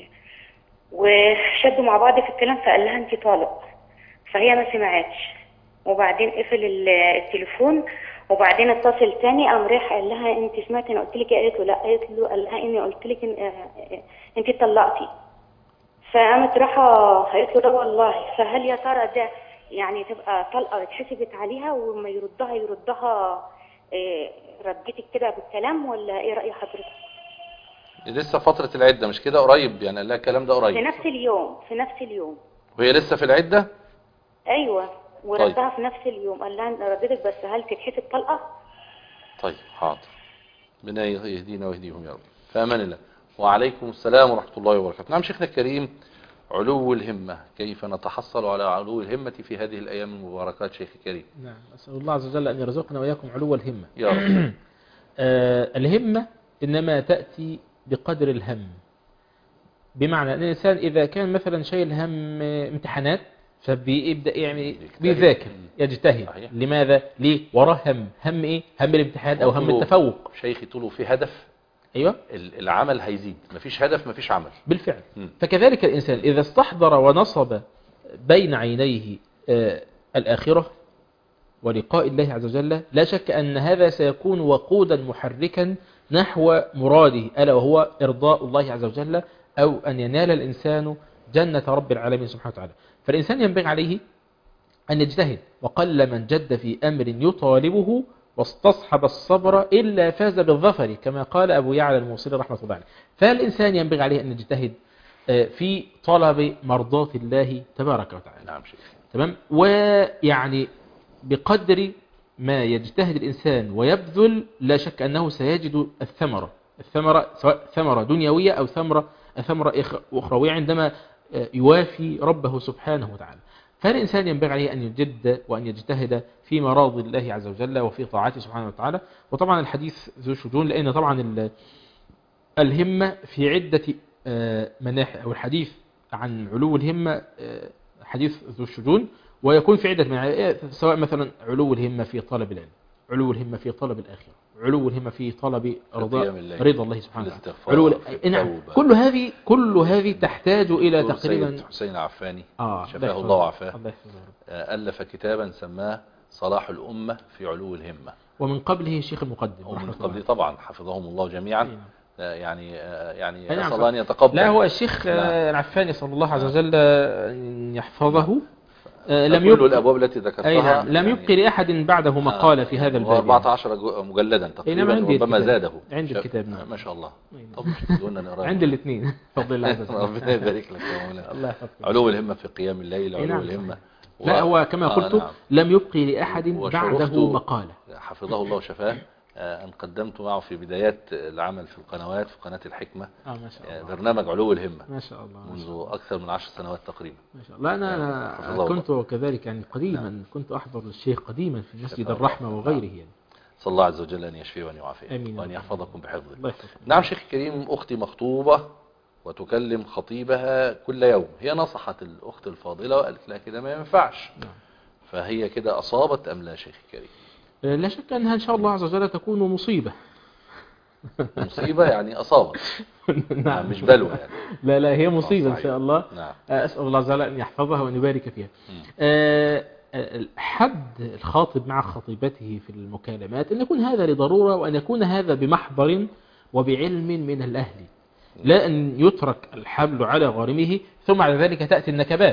وشدوا مع بعض في الكلام، فقال لها انت طالق، فهي ما سمعتش وبعدين قفل التليفون وبعدين اتصل تاني قام راح قال لها انت سمعتي انا قلت لك ايه؟ قالت له لا. قالت له قال لها اني قلت لك انت طلقتي. فقامت راحه قالت له لا والله. فهل يا ترى ده يعني تبقى طلقه اتحسبت عليها وما يردها ردتك كده بالكلام، ولا ايه راي حضرتك؟ لسه فترة العدة مش كده؟ قريب يعني، قال لها الكلام ده قريب في نفس اليوم وهي لسه في العدة؟ ايوه وردها في نفس اليوم. قال لها ردتك بس هل تتحسب طلقه؟ طيب حاضر، ربنا يهدينا ويهديهم يا رب. في امان الله. وعليكم السلام ورحمة الله وبركاته. نعم شيخنا الكريم، علو الهمة، كيف نتحصل على علو الهمة في هذه الأيام المباركات شيخ الكريم؟ نعم، أسأل الله عز وجل أن يرزقنا وإياكم علو الهمة يا رب. الهمة إنما تأتي بقدر الهم، بمعنى أن الإنسان إذا كان مثلا شايل هم امتحانات فبيبدأ يعني بيذاكر يجتهد. لماذا؟ ليه؟ وراه هم إيه؟ هم الامتحان أو هم التفوق. شيخي طوله في هدف، أيوة، العمل هيزيد، مفيش هدف مفيش عمل بالفعل. فكذلك الإنسان إذا استحضر ونصب بين عينيه الآخرة ولقاء الله عز وجل، لا شك أن هذا سيكون وقودا محركا نحو مراده، ألا وهو إرضاء الله عز وجل، أو أن ينال الإنسان جنة رب العالمين سبحانه وتعالى. فالإنسان ينبغي عليه أن يجتهد، وقل من جد في أمر يطالبه واستصحب الصبر إلا فاز بالظفر، كما قال أبو يعلى الموصلي رحمة الله عليه. فالإنسان ينبغي عليه أن يجتهد في طلب مرضات الله تبارك وتعالى. نعم شيخ. تمام. ويعني بقدر ما يجتهد الإنسان ويبذل، لا شك أنه سيجد الثمرة سواء ثمرة دنيوية أو ثمرة أخروية عندما يوافي ربه سبحانه وتعالى. فالإنسان ينبغي عليه أن يجد وأن يجتهد في مراضي الله عز وجل وفي طاعته سبحانه وتعالى. وطبعا الحديث ذو شجون، لأن طبعا الهمة في عدة مناحي، أو الحديث عن علو الهمة حديث ذو الشجون، ويكون في عدة مناحي، سواء مثلا علو الهمة في طلب العلم، علو الهمة في طلب الآخرة، علو الهمة في طلب رضا الله سبحانه وتعالى. كل هذه تحتاج إلى تقريبا. حسين عفاني شفاه الله وعافاه ألف كتابا سماه صلاح الأمة في علو الهمة، ومن قبله الشيخ المقدم، ومن قبله طبعا حفظهم الله جميعا. يعني أسأل الله أن يتقبل. لا، هو الشيخ العفاني صلى الله عز وجل أن يحفظه لم يبقي الأبواب التي ذكرتها لم يبقي لأحد بعده مقالة في هذا الباب. 14 مجلدا تقريبا، ربما زاده. عند الكتاب. ما شاء الله. طب دون نقرأ عند الاثنين فضل الله عز وجل. ربنا يبارك لك يا مولانا. الله يحفظك. علو الهمة في قيام الليل، علو الهمة. لا، هو كما قلت لم يبقي لأحد بعده مقالة. حفظه الله وشفاه. أن قدمت معه في بدايات العمل في القنوات، في قناة الحكمة، ما شاء الله. برنامج علو الهمة، ما شاء الله، منذ أكثر من 10 سنوات تقريبا. ما شاء الله. أنا كنت كذلك يعني قديما كنت أحضر الشيخ قديما في مسجد الرحمة وغيره يعني. صلى الله عز وجل أن يشفيه وأن يعافيه وأن يحفظكم بحفظه. الله. نعم شيخ كريم، أختي مخطوبة وتكلم خطيبها كل يوم. هي نصحت الأخت الفاضلة وقالت لها كده ما ينفعش. فهي كده أصابت أم لا شيخ كريم؟ لا شك أنها إن شاء الله عز وجل تكون مصيبة. مصيبة يعني أصابت. نعم، مش بلوى يعني. لا هي مصيبة إن شاء الله. نعم. أسأل الله عز وجل أن يحفظها وأن يبارك فيها. حد الخاطب مع خطيبته في المكالمات أن يكون هذا لضرورة، وأن يكون هذا بمحضر وبعلم من الأهل، لا أن يترك الحبل على غارمه ثم على ذلك تأتي النكبات.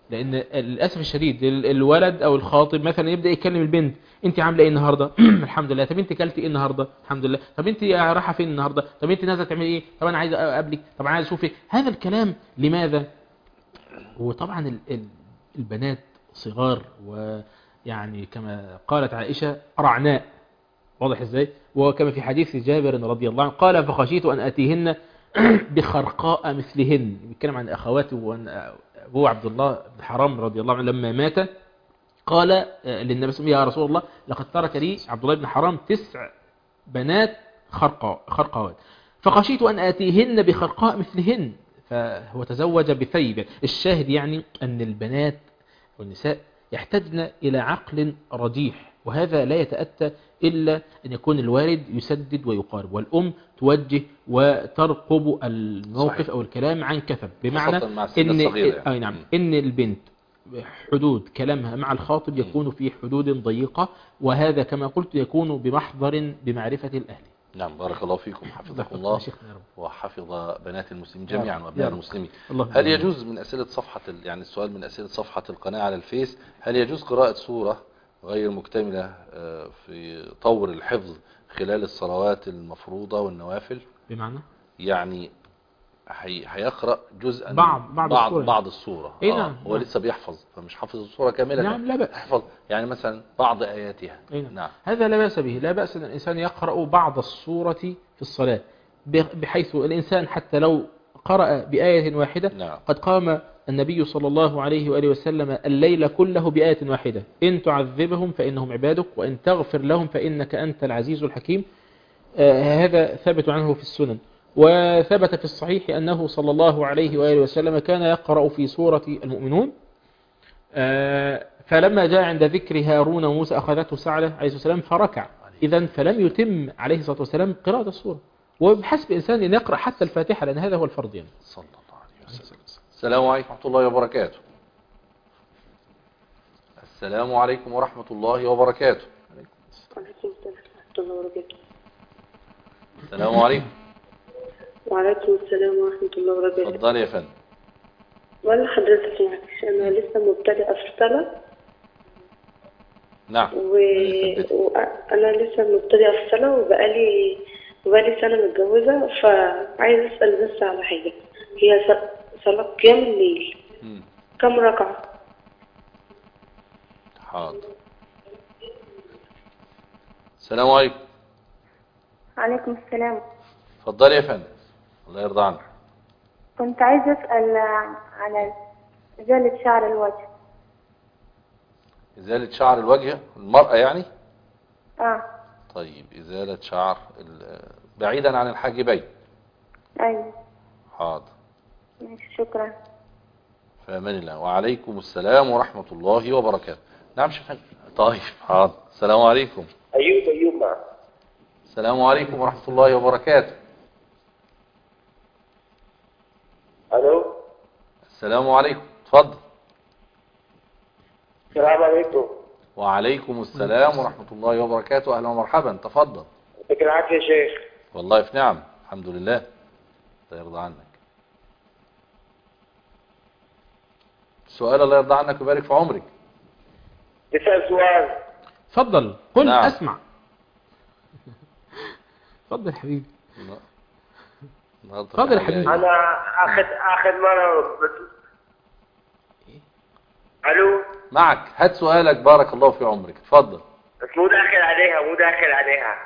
لان للاسف الشديد الولد او الخاطب مثلا يبدا يكلم البنت: انت عامله ايه النهارده؟ الحمد لله. طب انت كلتي ايه النهارده؟ الحمد لله. طب انت رايحه فين النهارده؟ طب انت نازله تعملي ايه؟ طب انا عايز اقابلك، طب عايز اشوفك. هذا الكلام لماذا؟ وطبعا البنات صغار، ويعني كما قالت عائشه رعناء، واضح ازاي؟ وكما في حديث جابر رضي الله عنه قال: فخشيت ان اتيهن بخرقاء مثلهن. بيتكلم عن اخواته، وان ابو عبد الله بن حرام رضي الله عنه لما مات قال للنبي صلى الله عليه وسلم: يا رسول الله، لقد ترك لي عبد الله بن حرام 9 بنات خرقاوات، فخشيت ان اتيهن بخرقاء مثلهن. فهو تزوج بثيب. الشاهد يعني ان البنات والنساء يحتاجن الى عقل رجيح، وهذا لا يتأتى إلا أن يكون الوالد يسدد ويقارب، والأم توجه وترقب الموقف صحيح. أو الكلام عن كثب، بمعنى إن البنت حدود كلامها مع الخاطب يكون في حدود ضيقة، وهذا كما قلت يكون بمحضر بمعرفة الأهل. نعم، بارك الله فيكم، حفظكم الله وحفظ بنات المسلمين جميعا وأبناء المسلمين. هل يجوز من أسئلة صفحة يعني السؤال من أسئلة صفحة القناة على الفيس: هل يجوز قراءة سورة غير مكتملة في طور الحفظ خلال الصلوات المفروضة والنوافل؟ بمعنى يعني هيقرأ جزءا بعض السورة نعم. هو لسه بيحفظ، فمش حافظ السورة كاملة. نعم، لا بأس. يحفظ يعني مثلا بعض آياتها. نعم. هذا لا بأس به، لا بأس أن الإنسان يقرأ بعض السورة في الصلاة، بحيث الإنسان حتى لو قرأ بآية واحدة. نعم. قد قام النبي صلى الله عليه وآله وسلم الليل كله بآية واحدة: إن تعذبهم فإنهم عبادك، وإن تغفر لهم فإنك أنت العزيز الحكيم. هذا ثابت عنه في السنن، وثبت في الصحيح أنه صلى الله عليه وآله وسلم كان يقرأ في سورة المؤمنون، فلما جاء عند ذكر هارون وموسى أخذته سعلة عليه السلام فركع. إذن فلم يتم عليه الصلاة والسلام قراءة السورة، وبحسب إنسان أن يقرأ حتى الفاتحة، لأن هذا هو الفرض يعني. صلى الله عليه وسلم. السلام عليكم ورحمة الله وبركاته. السلام عليكم ورحمة الله وبركاته. السلام عليكم. وعليكم السلام ورحمة الله وبركاته. اتفضلي يا فندم. ولا حضرتك يعني أنا لسه مبتدئة في الصلاة. نعم. وأنا لسه مبتدئة في الصلاة، وبقالي سنة متجوزة، فعايز أسأل بس على حاجة. هي صلاة قيام الليل كم ركعة؟ حاضر. السلام عليكم. وعليكم السلام. اتفضلي يا فندم، الله يرضى عنك. كنت عايز أسأل على إزالة شعر الوجه. إزالة شعر الوجه المرأة يعني؟ طيب، إزالة شعر بعيدا عن الحاجبين. أيوة. حاضر. شكرا. في أمان الله. وعليكم السلام ورحمة الله وبركاته. نعم شيخ. طيب حاضر. السلام عليكم. أيوب معك. السلام عليكم ورحمة الله وبركاته. ألو. السلام عليكم، اتفضل. السلام عليكم. وعليكم السلام ورحمة الله وبركاته. أهلا ومرحبا، تفضل. يعطيك العافية يا شيخ. والله في نعم، الحمد لله، الله يرضى عنك. السؤال الله يرضى عنك ويبارك في عمرك. تسأل سؤال. تفضل، قل. نعم. أسمع. تفضل حبيبي. تفضل حبيبي. أنا أخذ مرة ألو. معك، هات سؤالك بارك الله في عمرك، اتفضل. بس مو داخل عليها.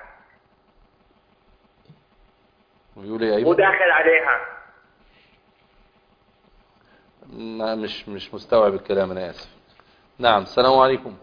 ويقول ايه؟ مو داخل عليها. مش مستوعب الكلام، انا اسف. نعم. السلام عليكم.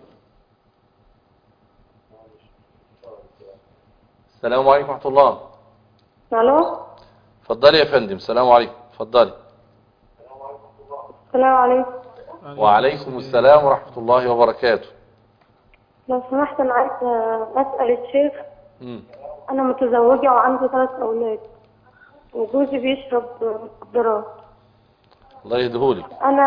السلام عليكم ورحمة الله. ألو. اتفضلي يا فندم. السلام عليكم، اتفضلي. السلام عليكم. وعليكم السلام ورحمة الله وبركاته. لو سمحت أنا عايز أسأل الشيخ. أنا متزوجة وعندي 3 أولاد، وجوزي بيشرب مخدرات. الله يهديهولك.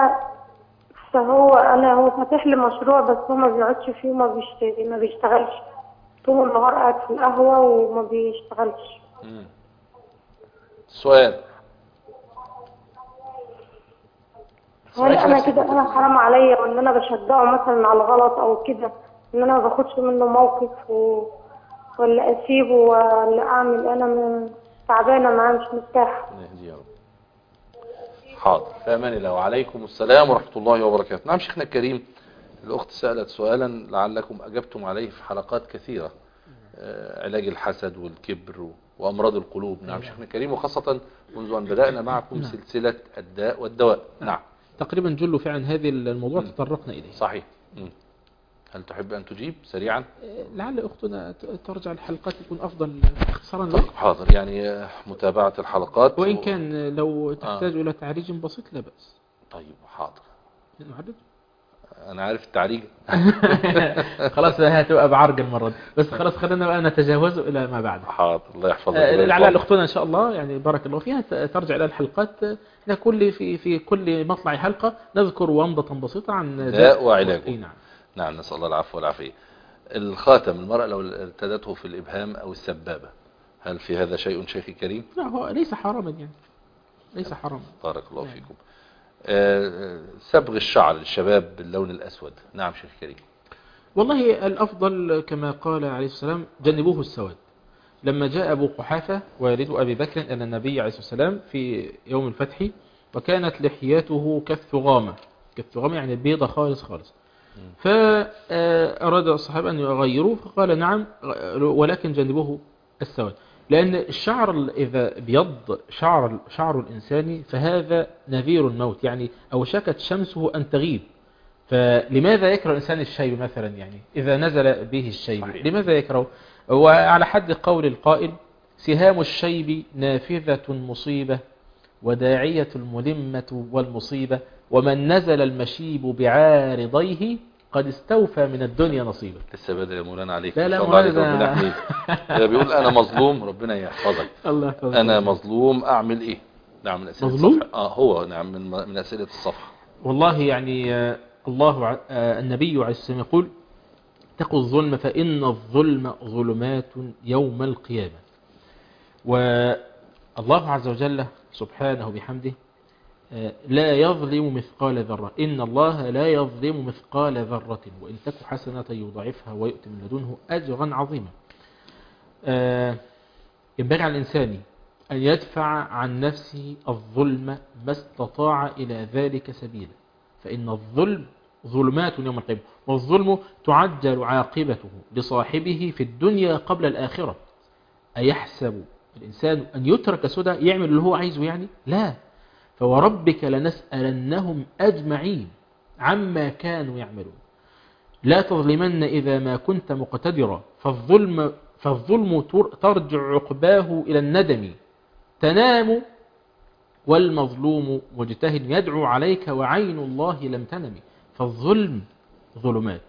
هو فاتح لي مشروع، بس هو ما بيقعدش فيه وما بيشتغلش، طول النهار قاعد في القهوة وما بيشتغلش. السؤال: هل انا كده انا حرام عليا وان انا بشجعه مثلا على الغلط او كده، ان انا ما باخدش منه موقف ولا اسيبه ولا اعمل؟ انا تعبانه معاه مش مرتاحه. يا رب. حاضر، في امان الله. وعليكم السلام ورحمه الله وبركاته. نعم شيخنا الكريم، الاخت سالت سؤالا لعلكم اجبتم عليه في حلقات كثيره، علاج الحسد والكبر وامراض القلوب. نعم شيخنا الكريم، وخاصه منذ ان بدانا معكم سلسله الداء والدواء. نعم تقريبا جل فعلا هذه الموضوع تطرقنا اليه. صحيح. هل تحب أن تجيب سريعا؟ لعل أختنا ترجع الحلقات يكون أفضل اختصارا له. حاضر، يعني متابعة الحلقات، وإن كان لو تحتاج إلى تعريج بسيط لا بأس. طيب حاضر. نعرج؟ أنا عارف التعريج. خلاص هتبقى بعرج المرة دي، بس خلاص خلينا بقى نتجاوزه إلى ما بعد. حاضر، الله يحفظك. لعل أختنا إن شاء الله يعني بارك الله فيها ترجع إلى الحلقات. في كل مطلع حلقة نذكر ومضة بسيطة عن داء وعلاجه. نعم. نعم، نسأل الله العفو والعافية. الخاتم، المرأة لو ارتدته في الإبهام أو السبابة، هل في هذا شيء شيخي كريم؟ لا، هو ليس حراما يعني، ليس حراما. بارك الله فيكم. صبغ الشعر للشباب باللون الأسود. نعم شيخ كريم. والله الأفضل كما قال عليه السلام جنبوه السواد. لما جاء أبو قحافة والد أبي بكر إلى النبي عليه السلام في يوم الفتح، وكانت لحياته كالثغامة يعني بيضة خالص، فأراد الصحابة أن يغيروه، فقال نعم ولكن جنبوه السواد، لأن الشعر إذا بيض شعر الإنسان فهذا نذير الموت، يعني أوشكت شمسه أن تغيب. فلماذا يكره الإنسان الشيب مثلا؟ يعني إذا نزل به الشيب لماذا يكره؟ وعلى حد قول القائل: سهام الشيب نافذة مصيبة، وداعية الملمة والمصيبة، ومن نزل المشيب بعارضيه قد استوفى من الدنيا نصيبا. لسه بدري يا مولانا عليك. لا ربنا يحميك. بيقول أنا مظلوم، ربنا يحفظك. الله يحفظك. أنا مظلوم، أعمل إيه؟ نعم، من أسئلة مظلوم؟ الصفحة. هو نعم من أسئلة الصفحة. والله يعني النبي عليه السلام يقول: اتقوا الظلم فإن الظلم ظلمات يوم القيامة. والله عز وجل سبحانه بحمده لا يظلم مثقال ذرة. إن الله لا يظلم مثقال ذرة وإن تك حسنة يضاعفها ويؤتي من لدنه أجرا عظيما. ينبغي على الإنسان أن يدفع عن نفسه الظلم ما استطاع إلى ذلك سبيلا، فإن الظلم ظلمات يوم القيامة، والظلم تعجل عاقبته لصاحبه في الدنيا قبل الآخرة. أيحسب الإنسان أن يترك سدى يعمل اللي هو عايزه؟ يعني لا، فوربك لنسألنهم أجمعين عما كانوا يعملون. لا تظلمن إذا ما كنت مقتدرا، فالظلم ترجع عقباه إلى الندم. تنام والمظلوم مجتهد يدعو عليك وعين الله لم تنم. فالظلم ظلمات.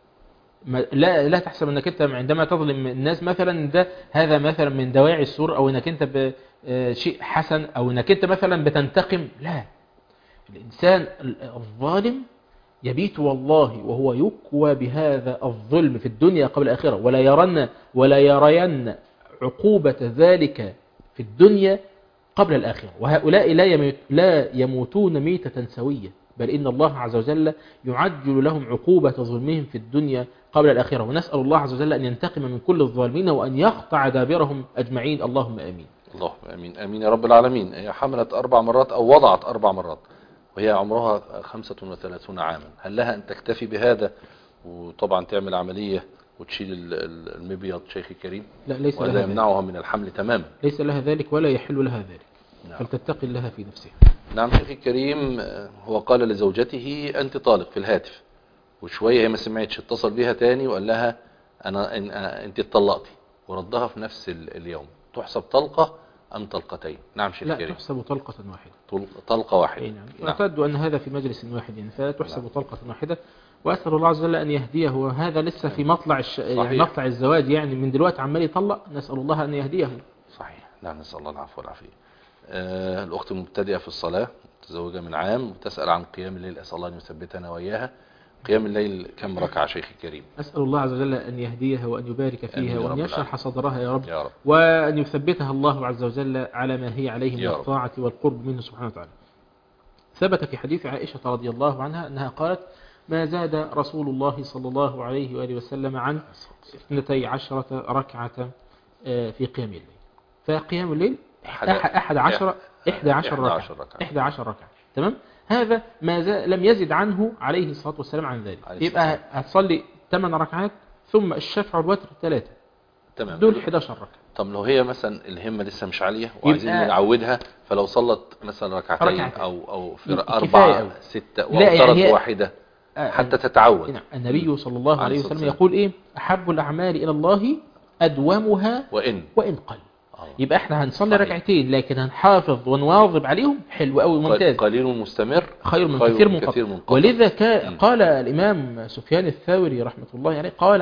لا تحسب انك انت عندما تظلم الناس مثلا هذا مثلا من دواعي السرور، او انك انت بشيء حسن، او انك انت مثلا بتنتقم. لا، الانسان الظالم يبيت والله وهو يكوى بهذا الظلم في الدنيا قبل الآخرة، ولا يرين عقوبة ذلك في الدنيا قبل الآخرة. وهؤلاء لا يموتون ميتة سوية، بل إن الله عز وجل يعجل لهم عقوبة ظلمهم في الدنيا قبل الآخرة. ونسأل الله عز وجل أن ينتقم من كل الظالمين وأن يقطع دابرهم أجمعين. اللهم آمين. اللهم آمين. آمين يا رب العالمين. هي حملت 4 مرات أو وضعت 4 مرات وهي عمرها 35 عاما. هل لها أن تكتفي بهذا وطبعا تعمل عملية وتشيل المبيض شيخي كريم؟ لا، ليس وهذا لها يمنعها من الحمل تماما. ليس لها ذلك ولا يحل لها ذلك. نعم. فلتتقي الله في نفسها. نعم شيخي الكريم، هو قال لزوجته أنت طالق في الهاتف، وشوية هي ما سمعتش، اتصل بها تاني وقال لها أنت اتطلقتي، وردها في نفس اليوم. تحسب طلقة أم طلقتين؟ نعم شيخ الكريم. لا، تحسب طلقة واحدة. طلقة واحدة. نعم. يعتد أن هذا في مجلس واحد يعني، فتحسب نعم. طلقة واحدة. وأسأل الله عز وجل أن يهديه، وهذا لسه في مطلع يعني مطلع الزواج، يعني من دلوقتي عمال يطلق. نسأل الله أن يهديه. صحيح. نعم، نسأل الله العفو والعافية. الأخت مبتدئة في الصلاة، متزوجة من عام، وتسأل عن قيام الليل. أسأل الله أن يثبتنا وإياها. قيام الليل كم ركعة شيخي الكريم؟ أسأل الله عز وجل أن يهديها وأن يبارك فيها وأن يشرح صدرها يا رب. يا رب، وأن يثبتها الله عز وجل على ما هي عليه من الطاعة والقرب منه سبحانه وتعالى. ثبت في حديث عائشة رضي الله عنها أنها قالت ما زاد رسول الله صلى الله عليه وآله وسلم عن 12 ركعة في قيام الليل. فقيام الليل 11 ركعة. تمام. هذا ما لم يزد عنه عليه الصلاة والسلام عن ذلك. يبقى هتصلي 8 ركعات ثم الشفع والوتر 3. تمام. دول 11 ركعة. طب لو هي مثلا الهمة لسه مش عالية وعايزين نعودها، فلو صلت مثلا ركعتين أو في 4 6 وافترض واحدة حتى تتعود. النبي صلى الله عليه وسلم يقول إيه؟ أحب الأعمال إلى الله أدومها وإن قل. يبقى احنا هنصلي ركعتين لكن هنحافظ ونواظب عليهم. حلو قوي، ممتاز. قليل مستمر خير من كثير منقطع. ولذا قال الإمام سفيان الثوري رحمة الله عليه قال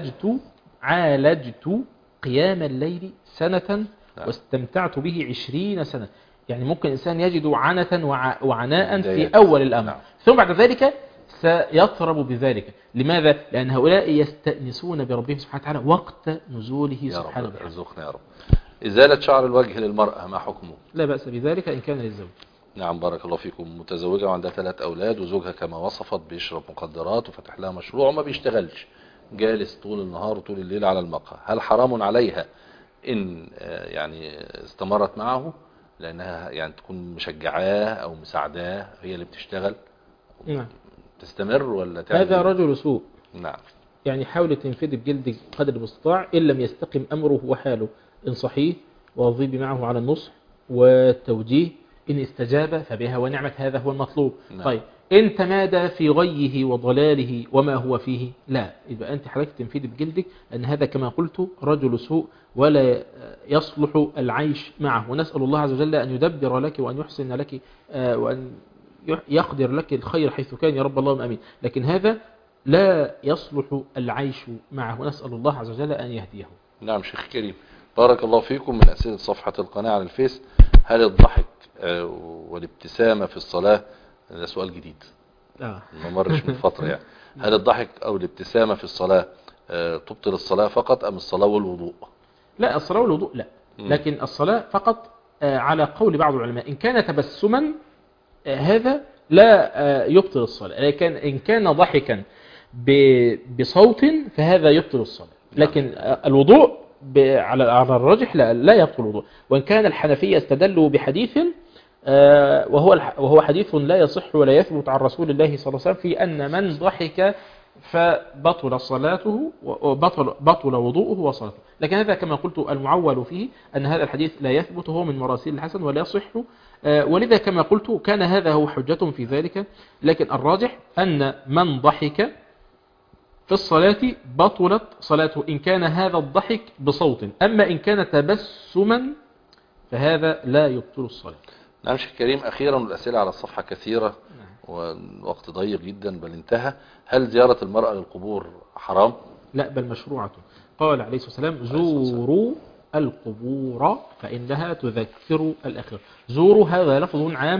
عالجت قيام الليل سنة واستمتعت به 20 سنة. يعني ممكن إنسان يجد عنة وعناء في أول الأمر ثم بعد ذلك سيطرب بذلك. لماذا؟ لأن هؤلاء يستأنسون بربهم سبحانه وتعالى وقت نزوله سبحانه وتعالى. ارزقنا يا رب. إزالة شعر الوجه للمرأة ما حكمه؟ لا بأس بذلك إن كان للزوج. نعم بارك الله فيكم. متزوجة وعندها 3 أولاد وزوجها كما وصفت بيشرب مخدرات وفتح لها مشروع وما بيشتغلش، جالس طول النهار وطول الليل على المقهى، هل حرام عليها إن يعني استمرت معه لأنها يعني تكون مشجعاه أو مساعداه هي اللي بتشتغل؟ نعم. تستمر ولا تعمل؟ هذا رجل سوء. نعم. يعني حاول تنفذي بجلدك قدر المستطاع إن لم يستقم أمره وحاله. انصحيه واظبي معه على النصح والتوجيه، إن استجاب فبها ونعمت، هذا هو المطلوب. نعم. طيب إن تمادى في غيه وضلاله وما هو فيه لا، يبقى أنت حضرتك تنفذي بجلدك أن هذا كما قلت رجل سوء ولا يصلح العيش معه. ونسأل الله عز وجل أن يدبر لك وأن يحسن لك وأن يقدر لك الخير حيث كان يا رب اللهم أمين. لكن هذا لا يصلح العيش معه، ونسأل الله عز وجل أن يهديه. نعم شيخ كريم بارك الله فيكم. من أسئلة صفحة القناة على الفيس، هل الضحك والابتسامة في الصلاة، ده سؤال جديد ما مرش من فترة يعني، هل الضحك أو الابتسامة في الصلاة تبطل الصلاة فقط أم الصلاة والوضوء؟ لا، الصلاة والوضوء لا، لكن الصلاة فقط على قول بعض العلماء إن كان تبسما هذا لا يبطل الصلاة، لكن إن كان ضحكا بصوت فهذا يبطل الصلاة. لكن الوضوء على الراجح لا يبطل الوضوء. وإن كان الحنفية استدلوا بحديث وهو حديث لا يصح ولا يثبت عن رسول الله صلى الله عليه وسلم في أن من ضحك فبطل صلاته وبطل وضوءه وصلاته. لكن هذا كما قلت المعول فيه أن هذا الحديث لا يثبت، هو من مراسيل الحسن ولا يصح، ولذا كما قلت كان هذا هو حجة في ذلك. لكن الراجح أن من ضحك في الصلاة بطلت صلاته إن كان هذا الضحك بصوت، أما إن كان تبسما فهذا لا يبطل الصلاة. نعم شيخ كريم، أخيرا الأسئلة على الصفحة كثيرة والوقت ضيق جدا بل انتهى. هل زيارة المرأة للقبور حرام؟ لا بل مشروعة. قال عليه الصلاة والسلام زوروا القبور فإنها تذكر الآخرة. زوروا هذا لفظ عام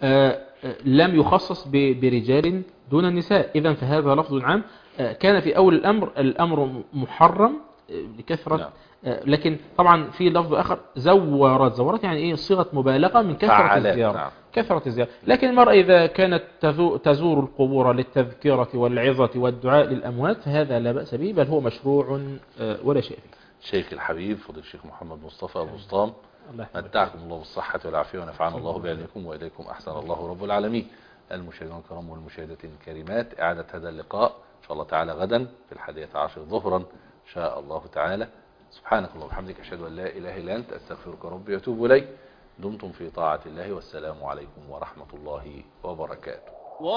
لم يخصص برجال دون النساء، إذن فهذا لفظ عام. كان في أول الأمر محرم لكثرة لكن طبعا في لفظ آخر زورت يعني إيه صيغة مبالغة من كثرة الزيارة. كثرة الزيارة. لكن المرأة إذا كانت تزور القبور للتذكرة والعظة والدعاء للأموات فهذا لا بأس به، بل هو مشروع ولا شيء فيه. شيخ الحبيب فضيل الشيخ محمد مصطفى البسطام، متعكم الله بالصحة والعافية ونفعنا الله بعلمكم وإليكم أحسن الله رب العالمين. المشاهدين الكرام والمشاهدات الكريمات، إعادة هذا اللقاء إن شاء الله تعالى غدا في 11 ظهرا إن شاء الله تعالى. سبحانك اللهم وبحمدك أشهد أن لا إله إلا أنت أستغفرك ربي وأتوب إليك. دمتم في طاعة الله والسلام عليكم ورحمة الله وبركاته.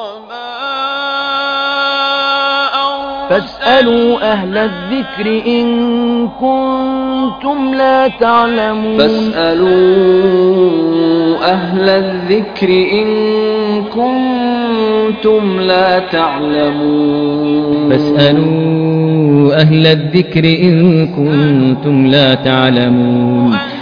فاسألوا أهل الذكر إن كنتم لا تعلمون. فاسألوا أهل الذكر إن كنتم لا تعلمون. فاسألوا أهل الذكر إن كنتم لا تعلمون.